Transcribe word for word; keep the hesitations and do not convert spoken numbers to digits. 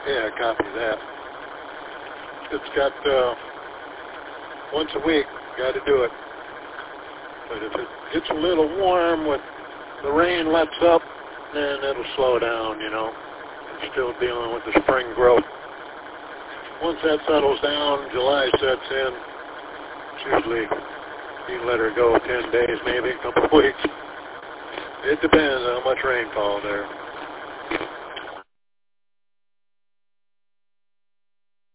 Yeah, copy that. It's got uh, once a week. Got to do it. But if it gets a little warm with the rain lets up, then it'll slow down, you know. It's still dealing with the spring growth. Once that settles down, July sets in. It's usually, you can let her go ten days, maybe a couple of weeks. It depends on how much rainfall there.